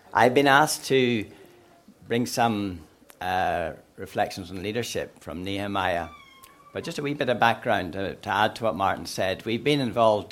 I've been asked to bring some reflections on leadership from Nehemiah. But just a wee bit of background to add to what Martin said. We've been involved,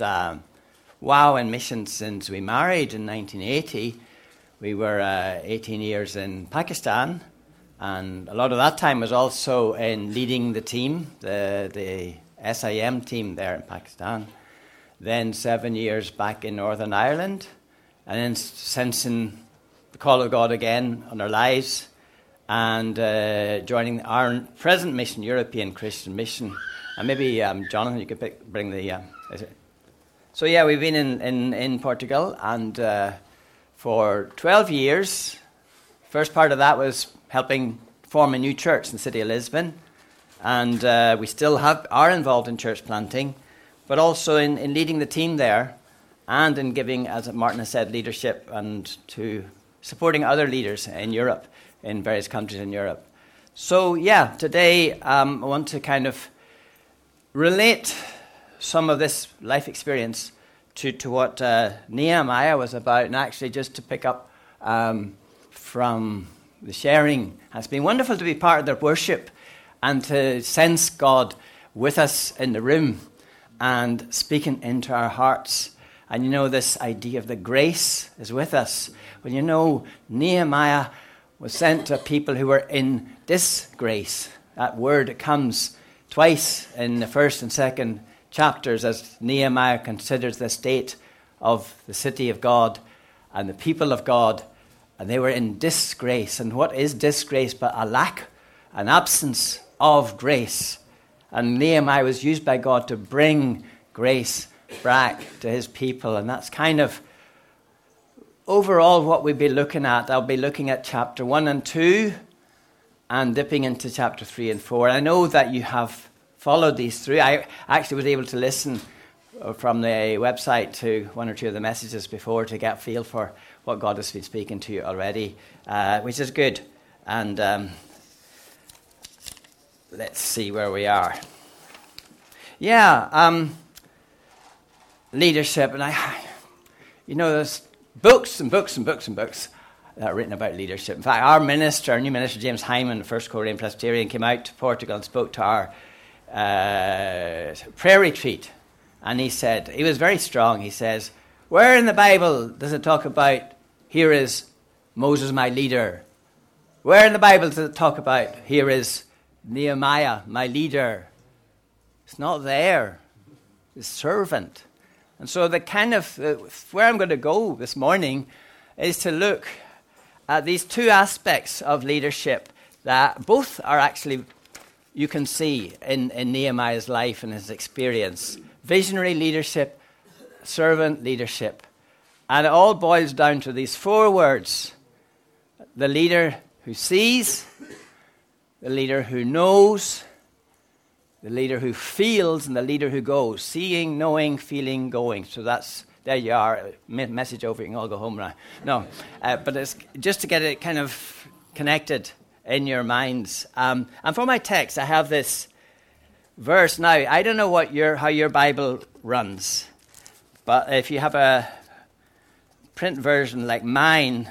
in missions since we married in 1980. We were 18 years in Pakistan, and a lot of that time was also in leading the team, the SIM team there in Pakistan. Then 7 years back in Northern Ireland, and then sensing the call of God again on our lives, and joining our present mission, European Christian Mission. And maybe, Jonathan, you could bring the... So, we've been in Portugal, and for 12 years, first part of that was helping form a new church in the city of Lisbon. And we still are involved in church planting, but also in leading the team there, and in giving, as Martin has said, leadership and to supporting other leaders in Europe, in various countries in Europe. So, today I want to kind of relate some of this life experience to what Nehemiah was about, and actually just to pick up from the sharing. It's been wonderful to be part of their worship and to sense God with us in the room and speaking into our hearts. And this idea of the grace is with us. Well, Nehemiah was sent to people who were in disgrace. That word comes twice in the first and second chapters as Nehemiah considers the state of the city of God and the people of God, and they were in disgrace. And what is disgrace but a lack, an absence of grace? And Nehemiah was used by God to bring grace back to his people, and that's kind of overall what we'll be looking at. I'll be looking at chapter 1 and 2 and dipping into chapter 3 and 4. I know that you have followed these through. I actually was able to listen from the website to one or two of the messages before to get a feel for what God has been speaking to you already, which is good. And let's see where we are. Leadership. And there's books and books and books and books that are written about leadership. In fact, our new minister, James Hyman, the First Korean Presbyterian, came out to Portugal and spoke to our prayer retreat. And he said, he was very strong. He says, where in the Bible does it talk about, here is Moses my leader? Where in the Bible does it talk about, here is Nehemiah my leader? It's not there. It's servant. And so the kind of, where I'm going to go this morning is to look at these two aspects of leadership that both are actually, you can see in Nehemiah's life and his experience. Visionary leadership, servant leadership. And it all boils down to these four words. The leader who sees, the leader who knows, the leader who feels, and the leader who goes. Seeing, knowing, feeling, going. So there you are. Message over, you can all go home now. No, but it's just to get it kind of connected in your minds. And for my text, I have this verse. Now, I don't know how your Bible runs, but if you have a print version like mine,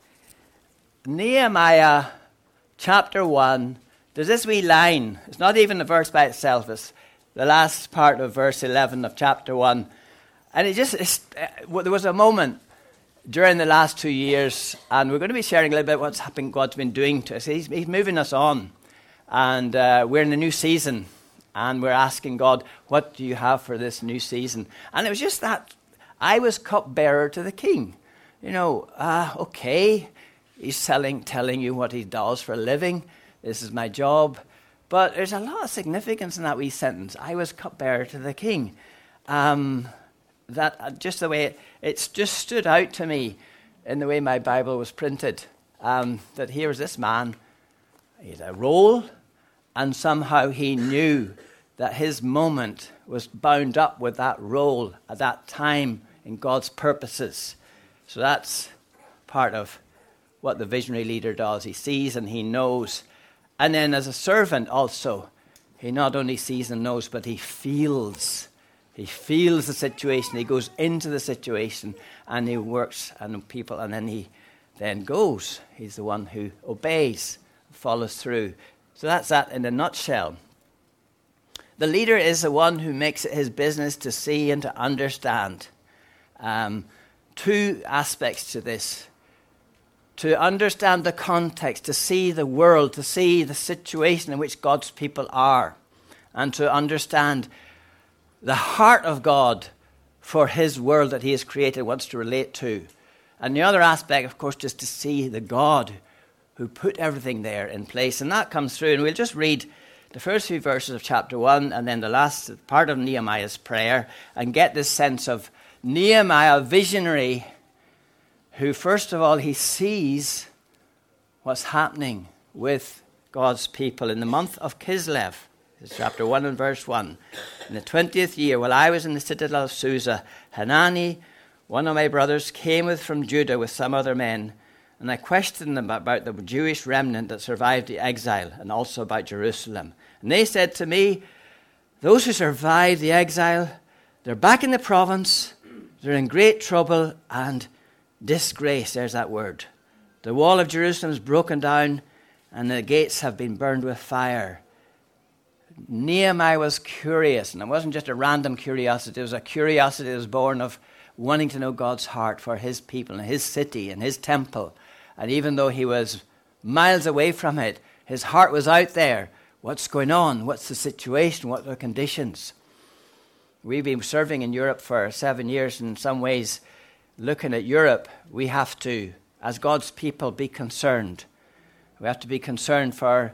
Nehemiah chapter 1, there's this wee line. It's not even a verse by itself. It's the last part of verse 11 of chapter 1. And there was a moment during the last 2 years, and we're going to be sharing a little bit what's happened, God's been doing to us. He's moving us on. And we're in a new season, and we're asking God, what do you have for this new season? And it was just that I was cupbearer to the king. Okay, he's telling you what he does for a living. This is my job. But there's a lot of significance in that wee sentence. I was cupbearer to the king. That just the way it's just stood out to me in the way my Bible was printed. That here was this man. He had a role, and somehow he knew that his moment was bound up with that role at that time in God's purposes. So that's part of what the visionary leader does. He sees and he knows. And then as a servant also, he not only sees and knows, but he feels. He feels the situation. He goes into the situation and he works and people, and then he then goes. He's the one who obeys, follows through. So that's that in a nutshell. The leader is the one who makes it his business to see and to understand. Two aspects to this. To understand the context, to see the world, to see the situation in which God's people are, and to understand the heart of God for his world that he has created, wants to relate to. And the other aspect, of course, is to see the God who put everything there in place. And that comes through, and we'll just read the first few verses of chapter 1 and then the last part of Nehemiah's prayer and get this sense of Nehemiah, visionary, who first of all he sees what's happening with God's people in the month of Kislev. It's chapter 1 and verse 1. In the 20th year, while I was in the citadel of Susa, Hanani, one of my brothers, came from Judah with some other men, and I questioned them about the Jewish remnant that survived the exile and also about Jerusalem. And they said to me, those who survived the exile, they're back in the province, they're in great trouble and disgrace. There's that word. The wall of Jerusalem is broken down and the gates have been burned with fire. Nehemiah was curious, and it wasn't just a random curiosity. It was a curiosity that was born of wanting to know God's heart for his people and his city and his temple. And even though he was miles away from it, his heart was out there. What's going on? What's the situation? What are the conditions? We've been serving in Europe for 7 years. In some ways, looking at Europe, we have to, as God's people, be concerned. We have to be concerned for,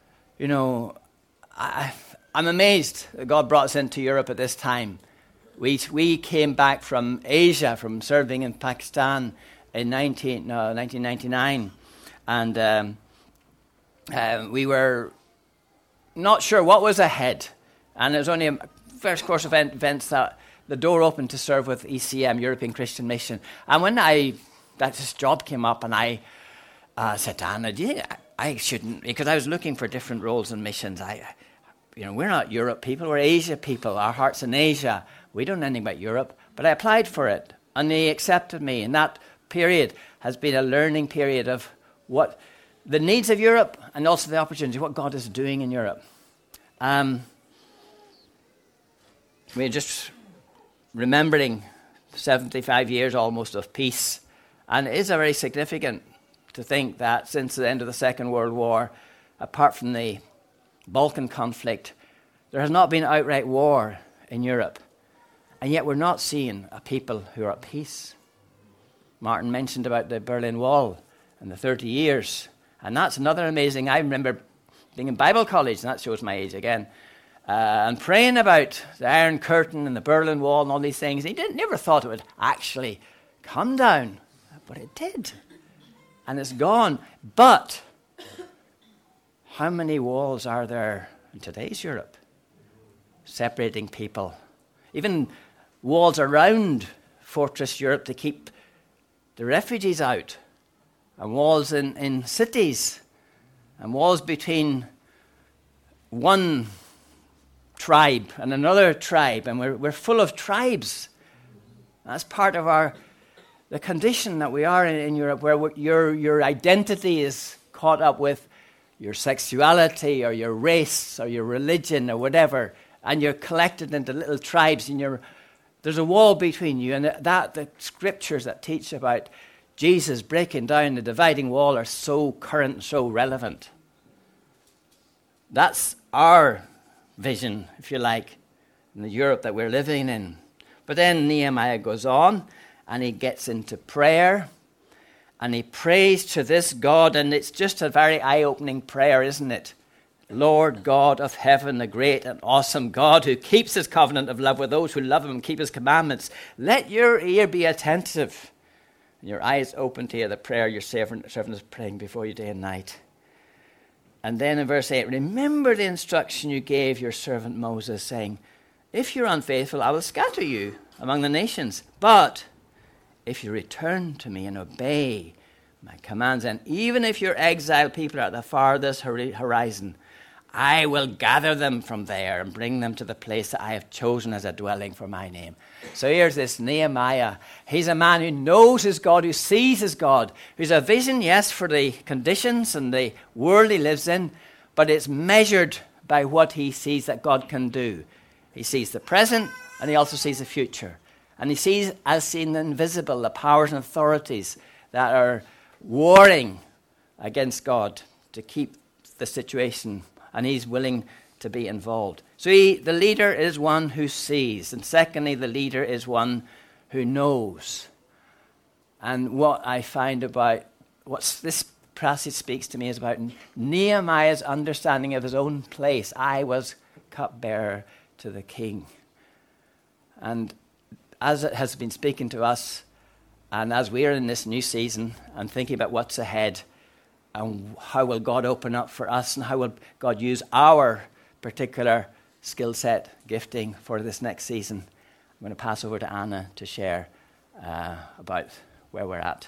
I'm amazed that God brought us into Europe at this time. We came back from Asia, from serving in Pakistan in 1999. And we were not sure what was ahead. And it was only a first course of events that the door opened to serve with ECM, European Christian Mission. And when this job came up, and I said to Anna, I shouldn't, because I was looking for different roles and missions. We're not Europe people, we're Asia people. Our heart's in Asia. We don't know anything about Europe. But I applied for it, and they accepted me. And that period has been a learning period of what the needs of Europe and also the opportunity, what God is doing in Europe. We're just remembering 75 years almost of peace. And it is very significant to think that since the end of the Second World War, apart from the Balkan conflict, there has not been outright war in Europe. And yet we're not seeing a people who are at peace. Martin mentioned about the Berlin Wall and the 30 years. And that's another amazing, I remember being in Bible college, and that shows my age again, and praying about the Iron Curtain and the Berlin Wall and all these things. He never thought it would actually come down, but it did. And it's gone. But how many walls are there in today's Europe separating people? Even walls around Fortress Europe to keep the refugees out, and walls in cities, and walls between one tribe and another tribe, and we're full of tribes. That's part of the condition that we are in Europe, where your identity is caught up with your sexuality or your race or your religion or whatever, and you're collected into little tribes, and there's a wall between you. And the scriptures that teach about Jesus breaking down the dividing wall are so current and so relevant. That's our vision, if you like, in the Europe that we're living in. But then Nehemiah goes on, and he gets into prayer, and he prays to this God, and it's just a very eye-opening prayer, isn't it? Lord God of heaven, the great and awesome God who keeps his covenant of love with those who love him and keep his commandments, let your ear be attentive and your eyes open to hear the prayer your servant is praying before you day and night. And then in verse 8, remember the instruction you gave your servant Moses, saying, if you're unfaithful, I will scatter you among the nations. But if you return to me and obey my commands, and even if your exiled people are at the farthest horizon, I will gather them from there and bring them to the place that I have chosen as a dwelling for my name. So here's this Nehemiah. He's a man who knows his God, who sees his God, who's a vision, yes, for the conditions and the world he lives in, but it's measured by what he sees that God can do. He sees the present and he also sees the future. And he sees as seen the invisible, the powers and authorities that are warring against God to keep the situation, and he's willing to be involved. So the leader is one who sees, and secondly, the leader is one who knows. And what I find about what this passage speaks to me is about Nehemiah's understanding of his own place. I was cupbearer to the king. And as it has been speaking to us, and as we're in this new season and thinking about what's ahead, and how will God open up for us, and how will God use our particular skill set, gifting for this next season, I'm going to pass over to Anna to share about where we're at.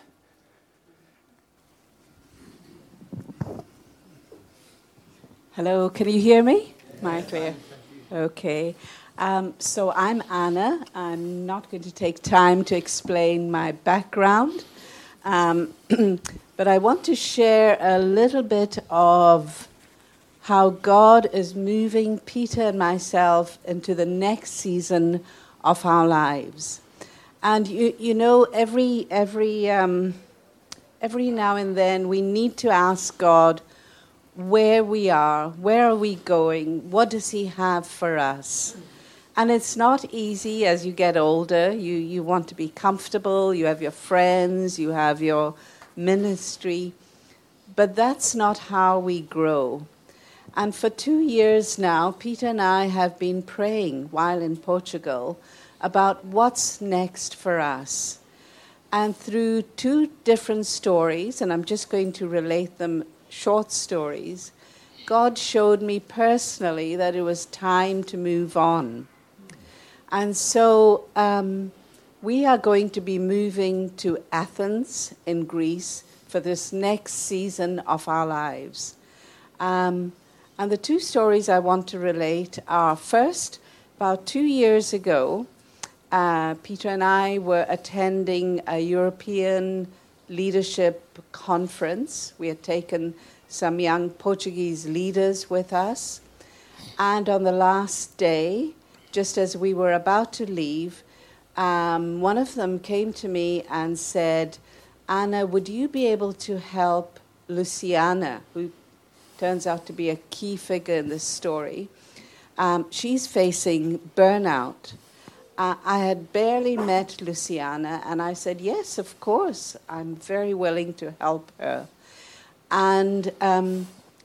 Hello, can you hear me? Am I clear? Okay. So I'm Anna. I'm not going to take time to explain my background, but I want to share a little bit of how God is moving Peter and myself into the next season of our lives. And you know, every now and then we need to ask God where we are we going, what does he have for us? And it's not easy as you get older. You want to be comfortable, you have your friends, you have your ministry, but that's not how we grow. And for 2 years now, Peter and I have been praying while in Portugal about what's next for us. And through 2 different stories, and I'm just going to relate them, short stories, God showed me personally that it was time to move on. And so we are going to be moving to Athens in Greece for this next season of our lives. And the 2 stories I want to relate are, first, about 2 years ago, Peter and I were attending a European leadership conference. We had taken some young Portuguese leaders with us. And on the last day, just as we were about to leave, one of them came to me and said, Anna, would you be able to help Luciana, who turns out to be a key figure in this story? She's facing burnout. I had barely met Luciana, and I said, yes, of course, I'm very willing to help her. And I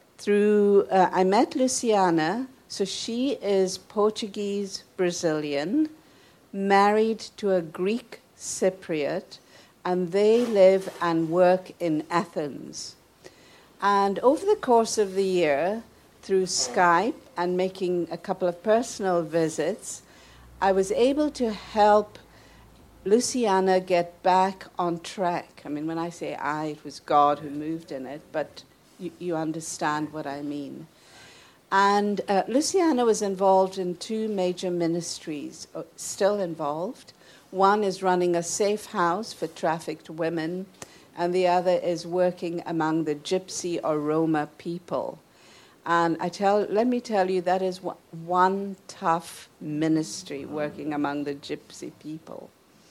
met Luciana. So she is Portuguese-Brazilian, married to a Greek Cypriot, and they live and work in Athens. And over the course of the year, through Skype and making a couple of personal visits, I was able to help Luciana get back on track. I mean, when I say I, it was God who moved in it, but you understand what I mean. And Luciana was involved in 2 major ministries, still involved. One is running a safe house for trafficked women, and the other is working among the Gypsy or Roma people. And let me tell you, that is one tough ministry, working among the Gypsy people.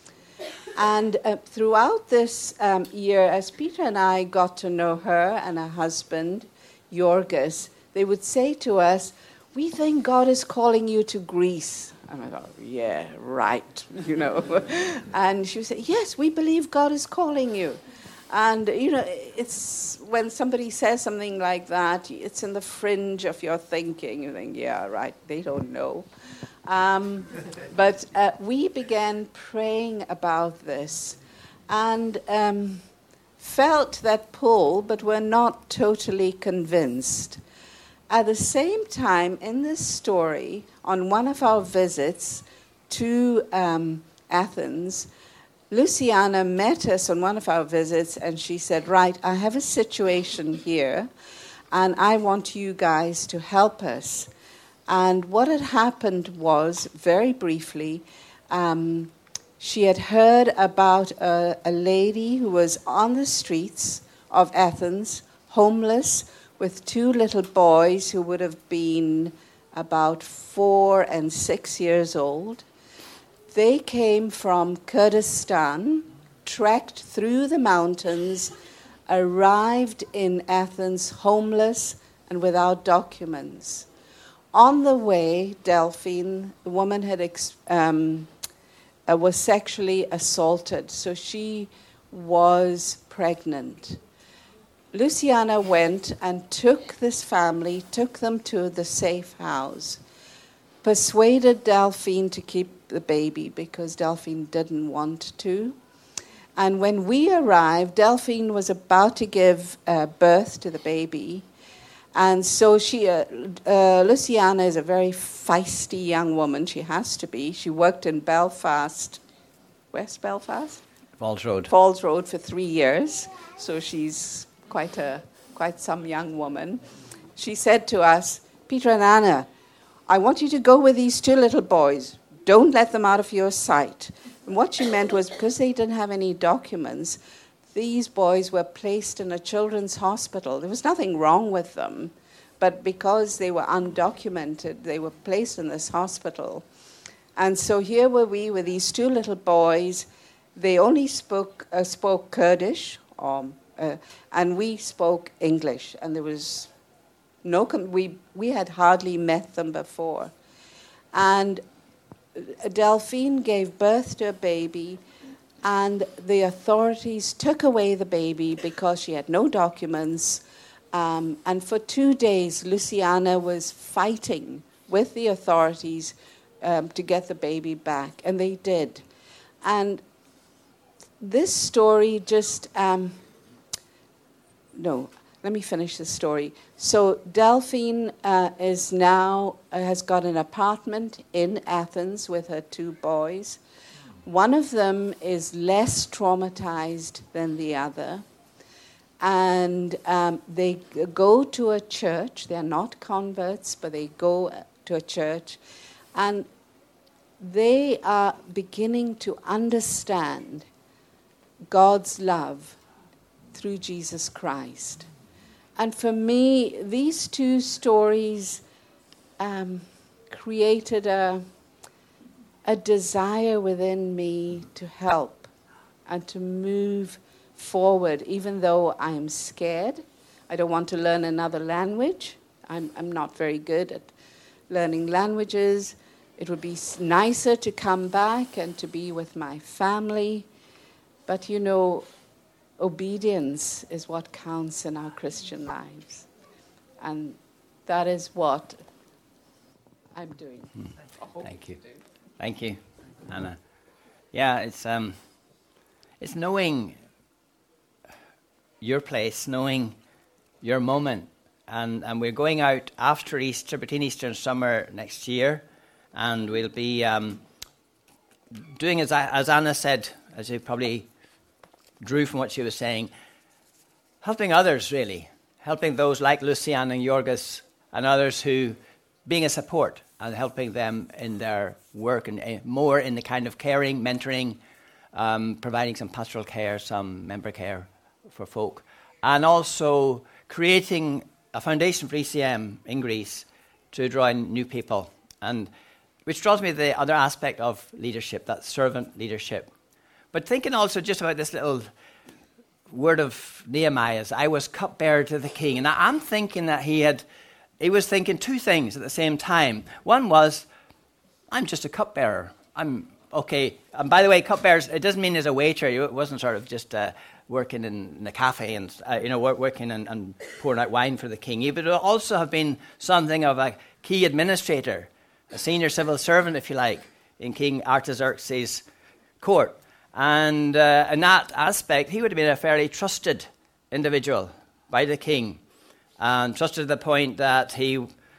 And throughout this year, as Peter and I got to know her and her husband, Jorgis, they would say to us, we think God is calling you to Greece. And I thought, yeah, right, you know. And she would say, yes, we believe God is calling you. And, you know, it's when somebody says something like that, it's in the fringe of your thinking. You think, yeah, right, they don't know. But we began praying about this and felt that pull, but were not totally convinced. At the same time, in this story, on one of our visits to Athens, Luciana met us on one of our visits, and she said, right, I have a situation here. and I want you guys to help us. And what had happened was, very briefly, she had heard about a lady who was on the streets of Athens, homeless, with 2 little boys who would have been about 4 and 6 years old. They came from Kurdistan, trekked through the mountains, arrived in Athens homeless and without documents. On the way, Delphine, the woman was sexually assaulted, so she was pregnant. Luciana went and took this family, took them to the safe house, persuaded Delphine to keep the baby because Delphine didn't want to. And when we arrived, Delphine was about to give birth to the baby. And so Luciana is a very feisty young woman. She has to be. She worked in Belfast, West Belfast? Falls Road. Falls Road for 3 years. So she's quite some young woman. She said to us, Peter and Anna, I want you to go with these 2 little boys. Don't let them out of your sight. And what she meant was because they didn't have any documents, these boys were placed in a children's hospital. There was nothing wrong with them, but because they were undocumented, they were placed in this hospital. And so here were we with these 2 little boys. They only spoke Kurdish, and we spoke English. And there was we had hardly met them before. And Delphine gave birth to a baby, and the authorities took away the baby because she had no documents. And for 2 days, Luciana was fighting with the authorities to get the baby back, and they did. And this story just... let me finish the story. So Delphine has got an apartment in Athens with her 2 boys. One of them is less traumatized than the other. And they go to a church. They're not converts, but they go to a church. And they are beginning to understand God's love through Jesus Christ. And for me, these 2 stories created a desire within me to help and to move forward, even though I'm scared. I don't want to learn another language. I'm not very good at learning languages. It would be nicer to come back and to be with my family. But, obedience is what counts in our Christian lives. And that is what I'm doing. Thank you. Thank you, Anna. Yeah, it's knowing your place, knowing your moment. And we're going out after Easter, between Easter and summer next year, and we'll be doing, as Anna said, as you probably drew from what she was saying, helping others, really. Helping those like Luciana and Jorgis and others who, being a support and helping them in their work and more in the kind of caring, mentoring, providing some pastoral care, some member care for folk. And also creating a foundation for ECM in Greece to draw in new people. And which draws me to the other aspect of leadership, that servant leadership. But thinking also just about this little word of Nehemiah's, I was cupbearer to the king. And I'm thinking that he was thinking 2 things at the same time. One was, I'm just a cupbearer. I'm okay. And by the way, cupbearers, it doesn't mean as a waiter. It wasn't sort of just working in the cafe and working and pouring out wine for the king. He would also have been something of a key administrator, a senior civil servant, if you like, in King Artaxerxes' court. And in that aspect, he would have been a fairly trusted individual by the king. And trusted to the point that he,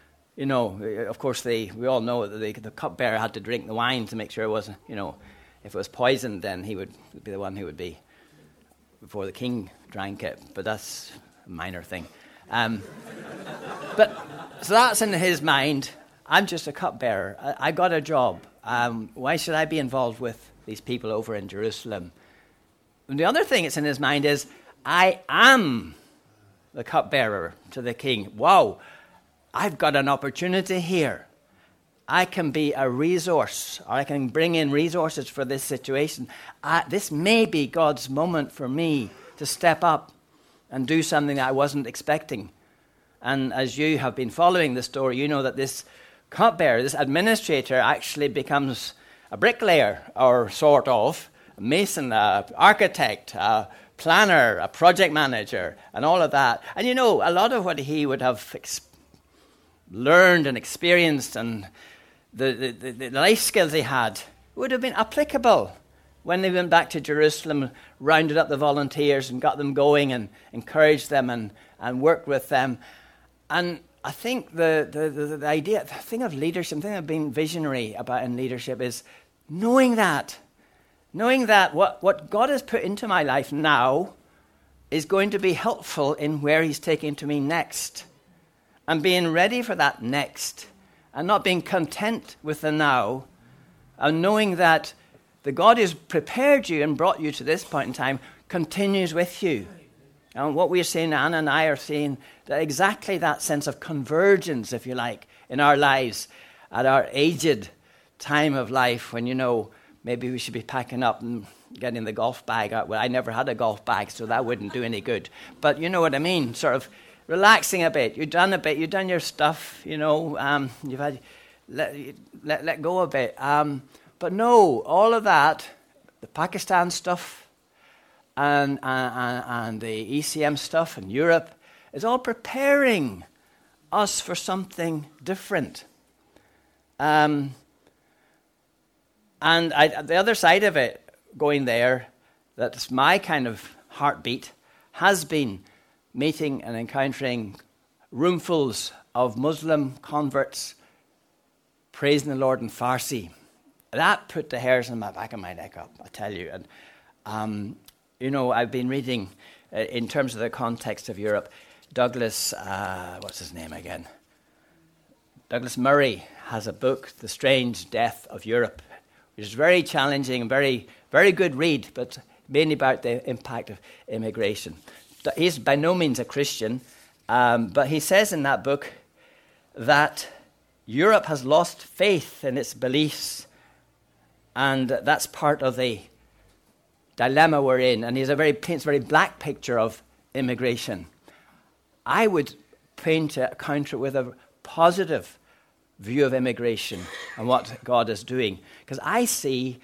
of course, we all know that the cupbearer had to drink the wine to make sure it wasn't, if it was poisoned, then he would be the one who would be before the king drank it. But that's a minor thing. But so that's in his mind. I'm just a cupbearer. I got a job. Why should I be involved with these people over in Jerusalem? And the other thing that's in his mind is, I am the cupbearer to the king. Wow, I've got an opportunity here. I can be a resource, or I can bring in resources for this situation. This may be God's moment for me to step up and do something that I wasn't expecting. And as you have been following the story, you know that this cupbearer, this administrator, actually becomes a bricklayer, or sort of, a mason, an architect, a planner, a project manager, and all of that. And you know, a lot of what he would have learned and experienced and the life skills he had would have been applicable when they went back to Jerusalem, rounded up the volunteers and got them going and encouraged them and worked with them. And I think the idea, the thing of leadership, the thing of being visionary about in leadership is knowing that what God has put into my life now is going to be helpful in where he's taking to me next. And being ready for that next, and not being content with the now, and knowing that the God who's prepared you and brought you to this point in time continues with you. And what we're seeing, Anna and I are seeing, that exactly that sense of convergence, if you like, in our lives at our aged time of life when, you know, maybe we should be packing up and getting the golf bag out. Well, I never had a golf bag, so that wouldn't do any good. But you know what I mean, sort of relaxing a bit. You've done your stuff, you know, you've had, let go a bit. But no, all of that, the Pakistan stuff and the ECM stuff in Europe, is all preparing us for something different. And the other side of it, going there, that's my kind of heartbeat, has been meeting and encountering roomfuls of Muslim converts praising the Lord in Farsi. That put the hairs on the back of my neck up, I tell you. And, you know, I've been reading, in terms of the context of Europe, Douglas, what's his name again? Douglas Murray has a book, The Strange Death of Europe, which is very challenging and very, very good read, but mainly about the impact of immigration. He's by no means a Christian, but he says in that book that Europe has lost faith in its beliefs, and that's part of the dilemma we're in. And he paints a very black picture of immigration. I would counter it with a positive view of immigration and what God is doing, because I see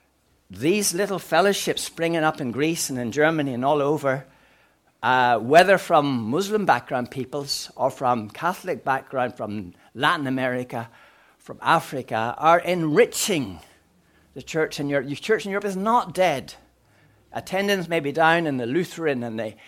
these little fellowships springing up in Greece and in Germany and all over, whether from Muslim background peoples or from Catholic background, from Latin America, from Africa, are enriching the church in Europe. The church in Europe is not dead. Attendance may be down in the Lutheran and the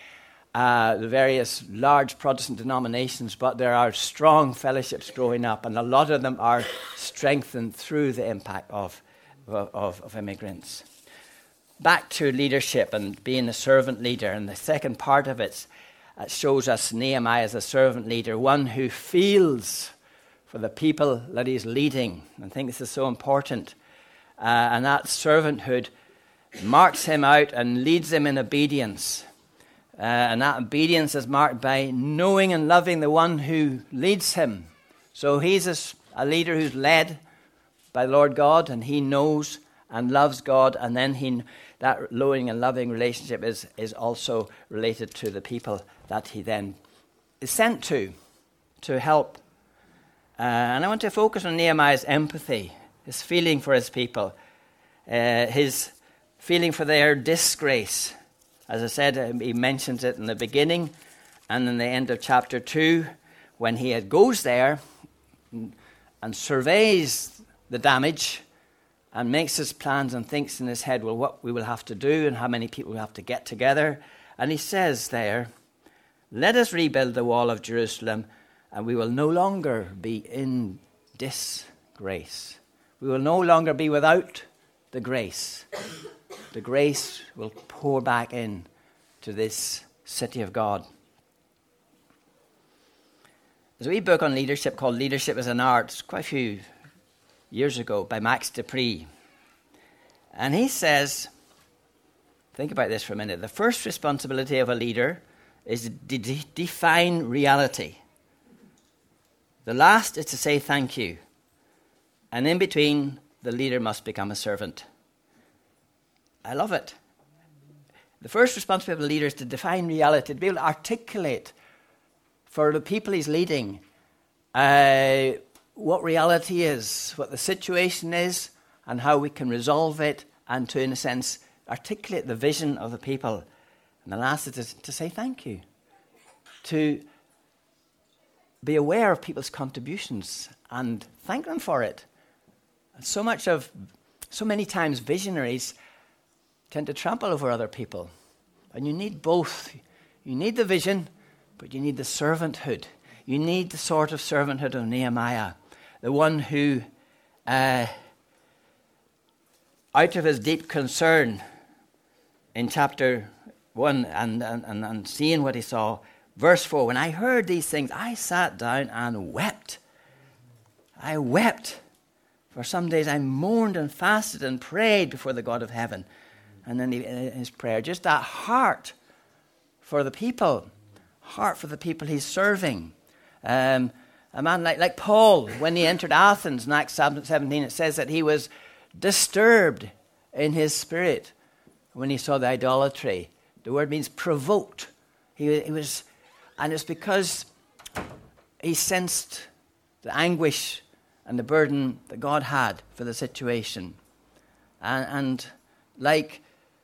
various large Protestant denominations, but there are strong fellowships growing up, and a lot of them are strengthened through the impact of immigrants. Back to leadership and being a servant leader, and the second part of it shows us Nehemiah as a servant leader, one who feels for the people that he's leading. I think this is so important. And that servanthood marks him out and leads him in obedience. And that obedience is marked by knowing and loving the one who leads him. So he's a leader who's led by Lord God, and he knows and loves God, and then that knowing and loving relationship is also related to the people that he then is sent to help. And I want to focus on Nehemiah's empathy, his feeling for his people, his feeling for their disgrace. As I said, he mentions it in the beginning and in the end of chapter 2, when he goes there and surveys the damage and makes his plans and thinks in his head, well, what we will have to do and how many people we have to get together. And he says there, let us rebuild the wall of Jerusalem, and we will no longer be in disgrace. We will no longer be without the grace. The grace will pour back in to this city of God. There's a wee book on leadership called Leadership as an Art. It's quite a few years ago by Max Dupree. And he says, think about this for a minute. The first responsibility of a leader is to define reality. The last is to say thank you. And in between, the leader must become a servant. I love it. The first responsibility of a leader is to define reality, to be able to articulate for the people he's leading what reality is, what the situation is, and how we can resolve it, and to, in a sense, articulate the vision of the people. And the last is to say thank you, to be aware of people's contributions and thank them for it. And so many times visionaries tend to trample over other people. And you need both. You need the vision, but you need the servanthood. You need the sort of servanthood of Nehemiah, the one who, out of his deep concern in chapter 1 and seeing what he saw, verse 4, when I heard these things, I sat down and wept. I wept. For some days I mourned and fasted and prayed before the God of heaven. And then his prayer, just that heart for the people he's serving. A man like Paul, when he entered Athens in Acts 17, it says that he was disturbed in his spirit when he saw the idolatry. The word means provoked. He was, and it's because he sensed the anguish and the burden that God had for the situation. And like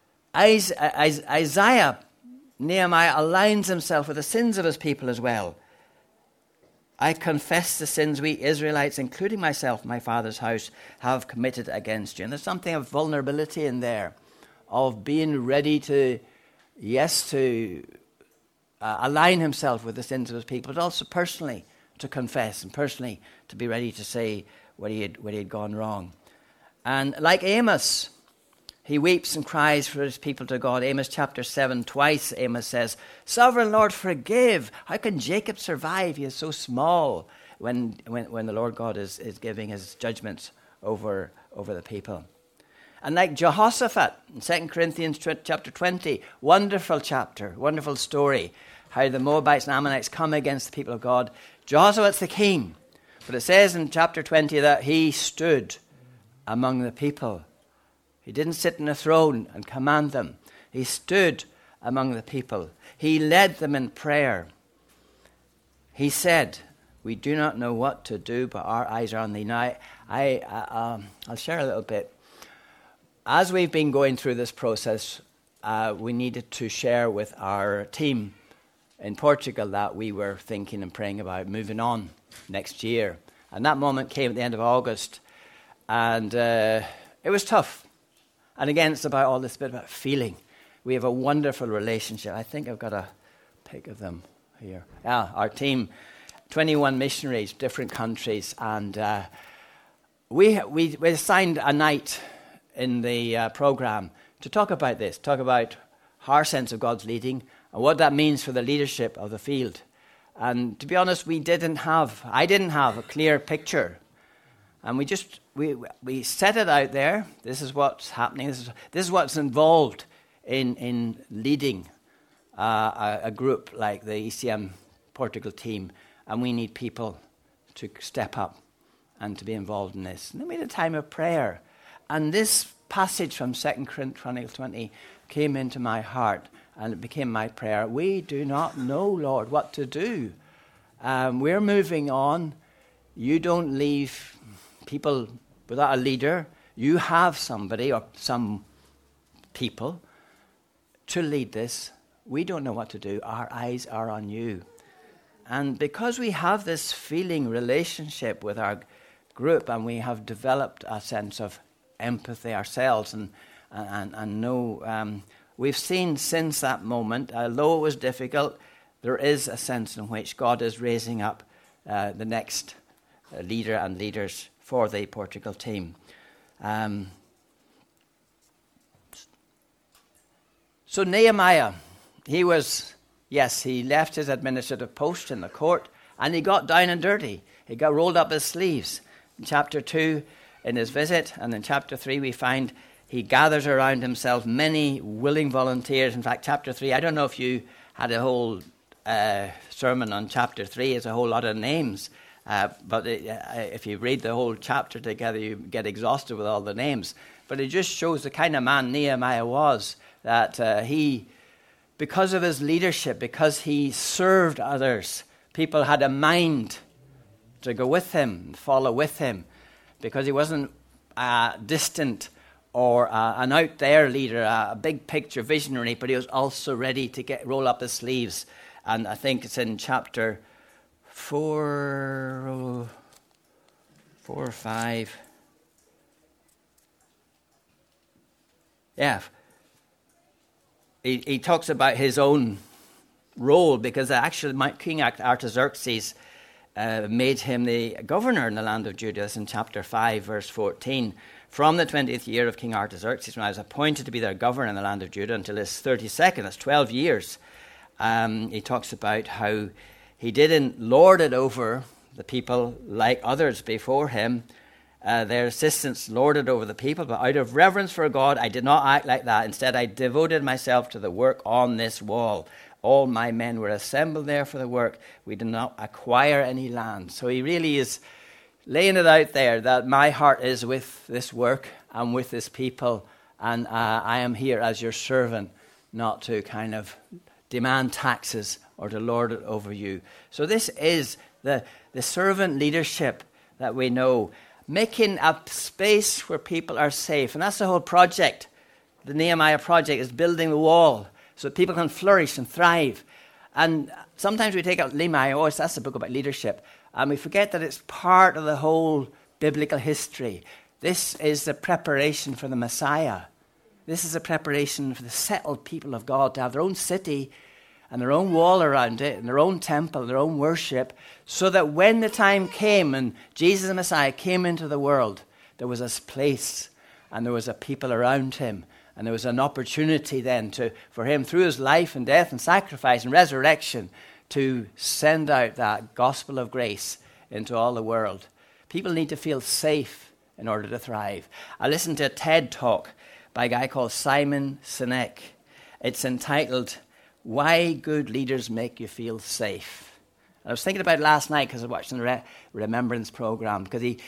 Isaiah, Nehemiah aligns himself with the sins of his people as well. I confess the sins we Israelites, including myself, my father's house, have committed against you. And there's something of vulnerability in there, of being ready to align himself with the sins of his people, but also personally to confess and personally to be ready to say where he had gone wrong. And like Amos, he weeps and cries for his people to God. Amos chapter 7, twice Amos says, Sovereign Lord, forgive. How can Jacob survive? He is so small when the Lord God is giving his judgments over the people. And like Jehoshaphat in 2 Corinthians chapter 20, wonderful chapter, wonderful story, how the Moabites and Ammonites come against the people of God. Jehoshaphat's the king. But it says in chapter 20 that he stood among the people. He didn't sit on a throne and command them. He stood among the people. He led them in prayer. He said, we do not know what to do, but our eyes are on thee. Now, I'll share a little bit. As we've been going through this process, we needed to share with our team in Portugal that we were thinking and praying about moving on next year. And that moment came at the end of August. And it was tough. And again, it's about all this bit about feeling. We have a wonderful relationship. I think I've got a pic of them here. Yeah, our team, 21 missionaries, different countries. And we assigned a night in the program to talk about this, talk about our sense of God's leading and what that means for the leadership of the field. And to be honest, I didn't have a clear picture. And we set it out there. This is what's happening. This is what's involved in leading a group like the ECM Portugal team. And we need people to step up and to be involved in this. And then we had a time of prayer. And this passage from 2 Chronicles 20 came into my heart, and it became my prayer. We do not know, Lord, what to do. We're moving on. You don't leave people without a leader. You have somebody or some people to lead this. We don't know what to do. Our eyes are on you. And because we have this feeling relationship with our group, and we have developed a sense of empathy ourselves, and know, we've seen since that moment, although it was difficult, there is a sense in which God is raising up the next leader and leaders for the Portugal team. So Nehemiah, he left his administrative post in the court, And he got down and dirty. He got rolled up his sleeves. In chapter 2, in his visit, and in chapter 3, we find he gathers around himself many willing volunteers. In fact, chapter 3, I don't know if you had a whole sermon on chapter 3, it's a whole lot of names. But if you read the whole chapter together, you get exhausted with all the names. But it just shows the kind of man Nehemiah was, that he, because of his leadership, because he served others, people had a mind to go with him, follow with him, because he wasn't distant or an out there leader, a big picture visionary, but he was also ready to roll up his sleeves. And I think it's in chapter 4 or 5. Yeah. He talks about his own role, because actually King Artaxerxes made him the governor in the land of Judah. It's in chapter 5, verse 14. From the 20th year of King Artaxerxes, when I was appointed to be their governor in the land of Judah, until his 32nd, that's 12 years, he talks about how he didn't lord it over the people like others before him. Their assistants lorded over the people, but out of reverence for God, I did not act like that. Instead, I devoted myself to the work on this wall. All my men were assembled there for the work. We did not acquire any land. So he really is laying it out there that my heart is with this work and with this people, and I am here as your servant, not to kind of demand taxes or to lord it over you. So this is the servant leadership that we know, making a space where people are safe. And that's the whole project. The Nehemiah project is building the wall so that people can flourish and thrive. And sometimes we take out Nehemiah, that's a book about leadership, and we forget that it's part of the whole biblical history. This is the preparation for the Messiah. This is a preparation for the settled people of God to have their own city and their own wall around it, and their own temple, their own worship, so that when the time came and Jesus the Messiah came into the world, there was a place and there was a people around him, and there was an opportunity then for him, through his life and death and sacrifice and resurrection, to send out that gospel of grace into all the world. People need to feel safe in order to thrive. I listened to a TED talk by a guy called Simon Sinek. It's entitled, Why Good Leaders Make You Feel Safe. And I was thinking about it last night because I was watching the Remembrance program, because he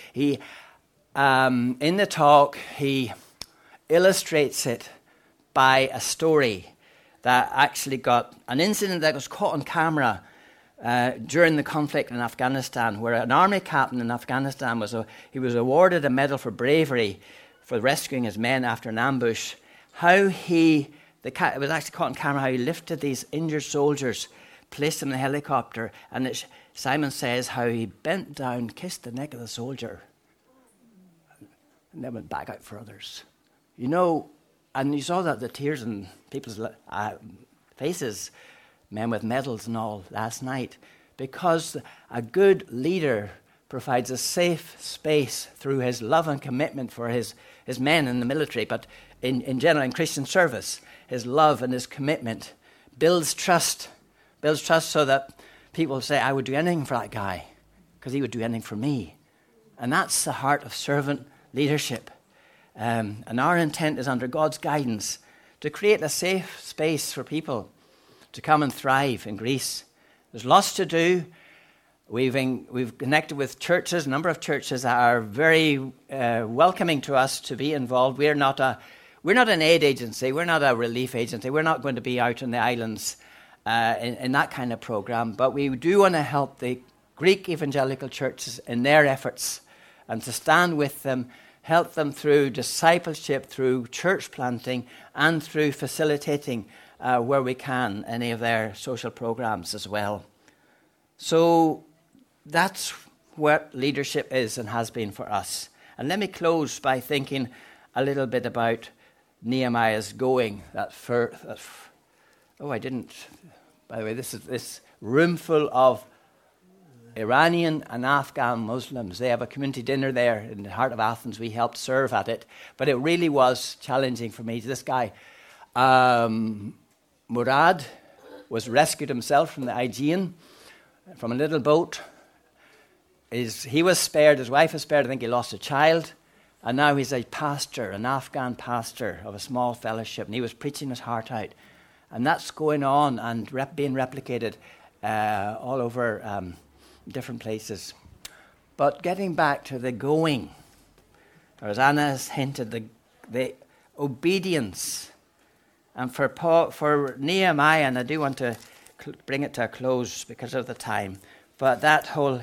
in the talk, he illustrates it by a story that actually got an incident that was caught on camera during the conflict in Afghanistan, where an army captain in Afghanistan was awarded a medal for bravery for rescuing his men after an ambush. It was actually caught on camera how he lifted these injured soldiers, placed them in the helicopter, and Simon says how he bent down, kissed the neck of the soldier, and then went back out for others. You know, and you saw that the tears in people's faces, men with medals and all, last night, because a good leader provides a safe space through his love and commitment for his men in the military, but in general, in Christian service, his love and his commitment builds trust so that people say, I would do anything for that guy because he would do anything for me. And that's the heart of servant leadership. And our intent is, under God's guidance, to create a safe space for people to come and thrive in Greece. There's lots to do. We've connected with churches, a number of churches that are very welcoming to us to be involved. We're not an aid agency. We're not a relief agency. We're not going to be out on the islands in that kind of program. But we do want to help the Greek evangelical churches in their efforts and to stand with them, help them through discipleship, through church planting, and through facilitating where we can any of their social programs as well. So that's what leadership is and has been for us. And let me close by thinking a little bit about Nehemiah's going. By the way, this room full of Iranian and Afghan Muslims. They have a community dinner there in the heart of Athens. We helped serve at it. But it really was challenging for me. This guy, Murad, was rescued himself from the Aegean. from a little boat. He was spared, his wife was spared. I think he lost a child. And now he's a pastor, an Afghan pastor of a small fellowship. And he was preaching his heart out. And that's going on and being replicated all over different places. But getting back to the going, or as Anna has hinted, the obedience. And for Nehemiah, and I do want to bring it to a close because of the time, but that whole,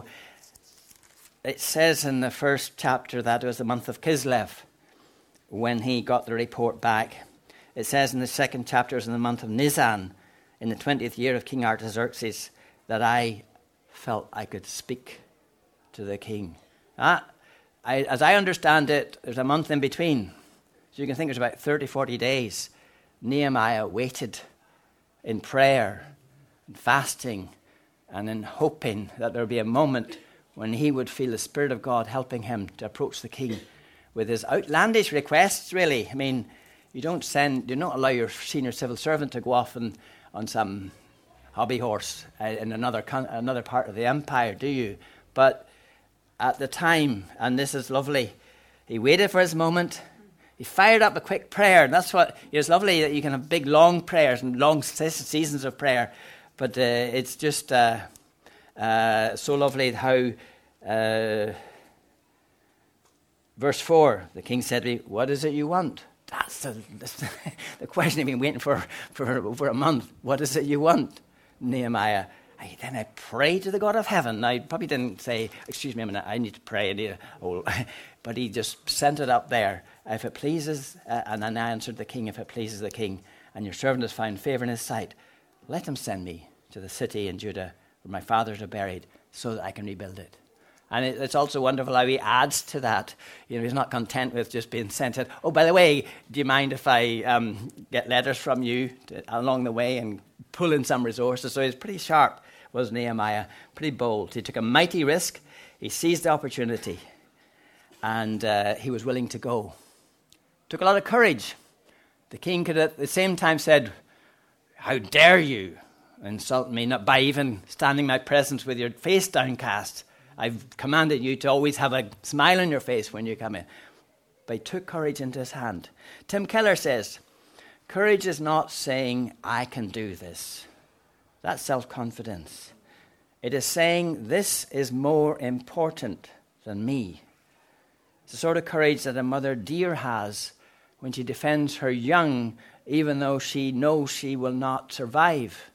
it says in the first chapter that it was the month of Kislev when he got the report back. It says in the second chapter, it was in the month of Nisan, in the 20th year of King Artaxerxes, that I felt I could speak to the king. As I understand it, there's a month in between. So you can think there's about 30, 40 days. Nehemiah waited in prayer and fasting and in hoping that there would be a moment when he would feel the Spirit of God helping him to approach the king with his outlandish requests, really. I mean, you don't allow your senior civil servant to go off on some hobby horse in another part of the empire, do you? But at the time, and this is lovely, he waited for his moment. He fired up a quick prayer. And that's what, it's lovely that you can have big, long prayers and long seasons of prayer. But it's just so lovely how, verse 4, the king said to me, "What is it you want?" That's the question I've been waiting for over a month. What is it you want, Nehemiah? Then I prayed to the God of heaven. I probably didn't say, "Excuse me a minute, I need to pray." But he just sent it up there. "If it pleases," and then I answered the king, "If it pleases the king, and your servant has found favor in his sight, let him send me to the city in Judah where my fathers are buried, so that I can rebuild it." And it's also wonderful how he adds to that. He's not content with just being sent it. "Oh, by the way, do you mind if I get letters from you along the way and pull in some resources?" So he's pretty sharp, was Nehemiah, pretty bold. He took a mighty risk. He seized the opportunity, and he was willing to go. Took a lot of courage. The king could at the same time said, "How dare you insult me, not by even standing in my presence with your face downcast? I've commanded you to always have a smile on your face when you come in." But he took courage into his hand. Tim Keller says, courage is not saying, "I can do this." That's self-confidence. It is saying, "This is more important than me." It's the sort of courage that a mother deer has when she defends her young, even though she knows she will not survive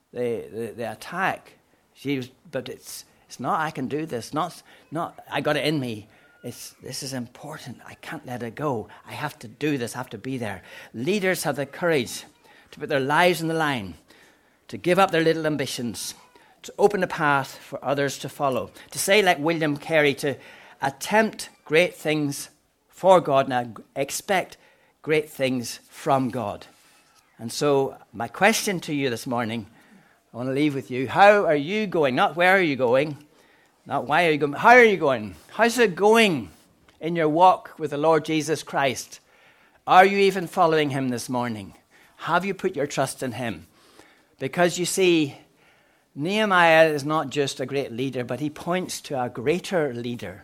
the attack. But it's not, "I can do this." Not "I got it in me." This is important. I can't let it go. I have to do this. I have to be there. Leaders have the courage to put their lives on the line, to give up their little ambitions, to open a path for others to follow. To say, like William Carey, to attempt great things for God and expect great things from God. And so my question to you this morning, I want to leave with you. How are you going? Not where are you going? Not why are you going? How are you going? How's it going in your walk with the Lord Jesus Christ? Are you even following him this morning? Have you put your trust in him? Because you see, Nehemiah is not just a great leader, but he points to a greater leader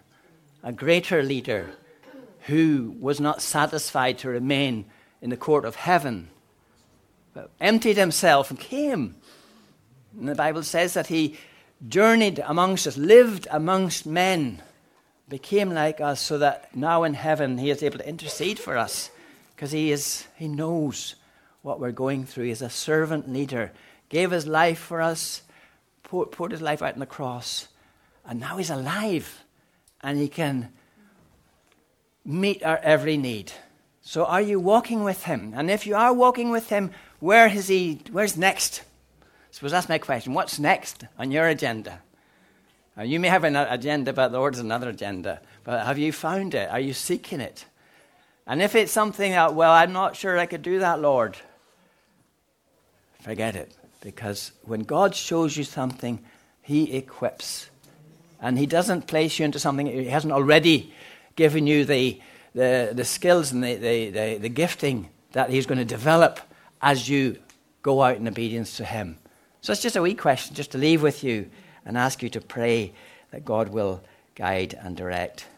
who was not satisfied to remain in the court of heaven, but emptied himself and came. And the Bible says that he journeyed amongst us, lived amongst men, became like us, so that now in heaven he is able to intercede for us, because he knows what we're going through. He's a servant leader, gave his life for us, poured his life out on the cross, and now he's alive, and he can meet our every need. So are you walking with him? And if you are walking with him, where's next? I suppose that's my question. What's next on your agenda? You may have an agenda, but the Lord has another agenda. But have you found it? Are you seeking it? And if it's something that, "Well, I'm not sure I could do that, Lord," forget it. Because when God shows you something, he equips. And he doesn't place you into something he hasn't already given you the skills and the gifting that he's going to develop as you go out in obedience to him. So it's just a wee question just to leave with you and ask you to pray that God will guide and direct